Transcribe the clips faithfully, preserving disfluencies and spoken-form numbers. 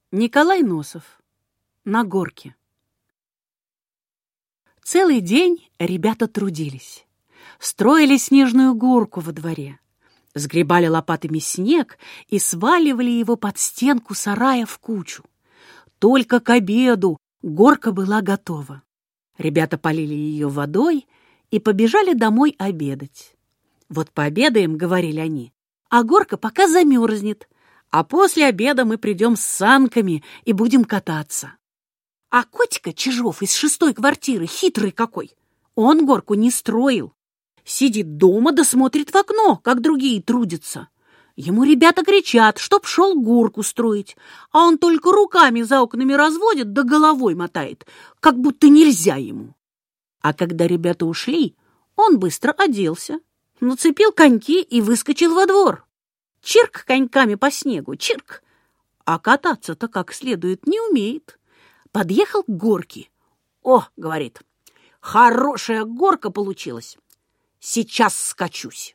Николай Носов. На горке. Целый день ребята трудились. Строили снежную горку во дворе. Сгребали лопатами снег и сваливали его под стенку сарая в кучу. Только к обеду горка была готова. Ребята полили ее водой и побежали домой обедать. Вот пообедаем, говорили они, а горка пока замерзнет, а после обеда мы придем с санками и будем кататься. А Котька Чижов из шестой квартиры, хитрый какой, он горку не строил. Сидит дома да смотрит в окно, как другие трудятся. Ему ребята кричат, чтоб шел горку строить, а он только руками за окнами разводит да головой мотает, как будто нельзя ему. А когда ребята ушли, он быстро оделся, нацепил коньки и выскочил во двор. Чирк коньками по снегу, чирк, а кататься-то как следует не умеет. Подъехал к горке. «О, — говорит, — хорошая горка получилась. Сейчас скачусь».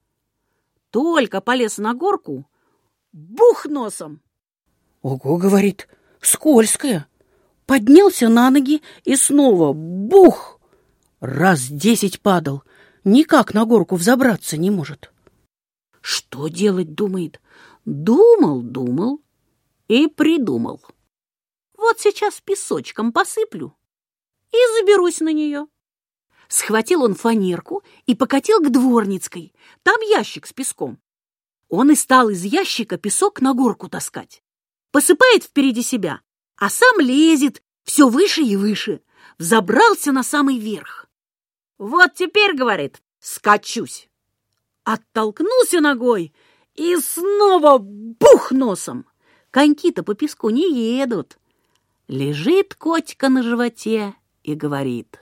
Только полез на горку, бух носом. «Ого, — говорит, — скользкая». Поднялся на ноги и снова бух. Раз десять падал, никак на горку взобраться не может. Что делать, думает? Думал, думал и придумал. Вот сейчас песочком посыплю и заберусь на нее. Схватил он фанерку и покатил к Дворницкой. Там ящик с песком. Он и стал из ящика песок на горку таскать. Посыпает впереди себя, а сам лезет все выше и выше. Взобрался на самый верх. «Вот теперь, — говорит, — скачусь». Оттолкнулся ногой и снова бух носом. Коньки-то по песку не едут. Лежит Котька на животе и говорит: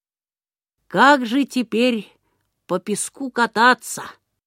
«Как же теперь по песку кататься?»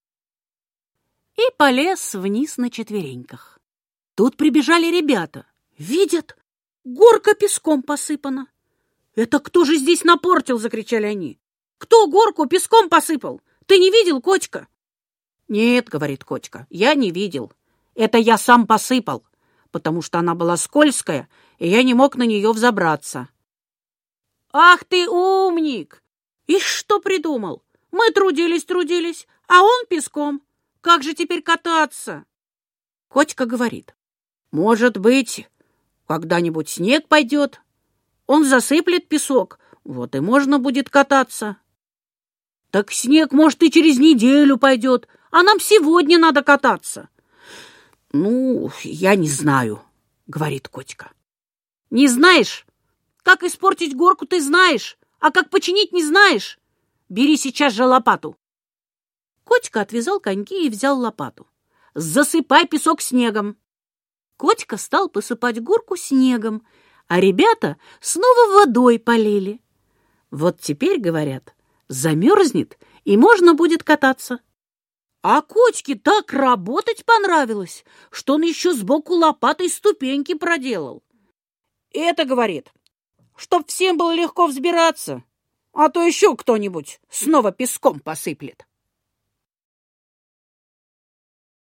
И полез вниз на четвереньках. Тут прибежали ребята. Видят, горка песком посыпана. «Это кто же здесь напортил?» — закричали они. «Кто горку песком посыпал? Ты не видел, Котька?» «Нет, — говорит Котька, — я не видел. Это я сам посыпал, потому что она была скользкая, и я не мог на нее взобраться». «Ах ты умник! И что придумал? Мы трудились-трудились, а он песком. Как же теперь кататься?» Котька говорит: «Может быть, когда-нибудь снег пойдет, он засыплет песок, вот и можно будет кататься». «Так снег, может, и через неделю пойдет, а нам сегодня надо кататься». «Ну, я не знаю, — говорит Котька». «Не знаешь? Как испортить горку ты знаешь, а как починить не знаешь. Бери сейчас же лопату». Котька отвязал коньки и взял лопату. «Засыпай песок снегом». Котька стал посыпать горку снегом, а ребята снова водой полили. Вот теперь, говорят, замерзнет, и можно будет кататься. А Котьке так работать понравилось, что он еще сбоку лопатой ступеньки проделал. «Это, — говорит, — чтоб всем было легко взбираться, а то еще кто-нибудь снова песком посыплет».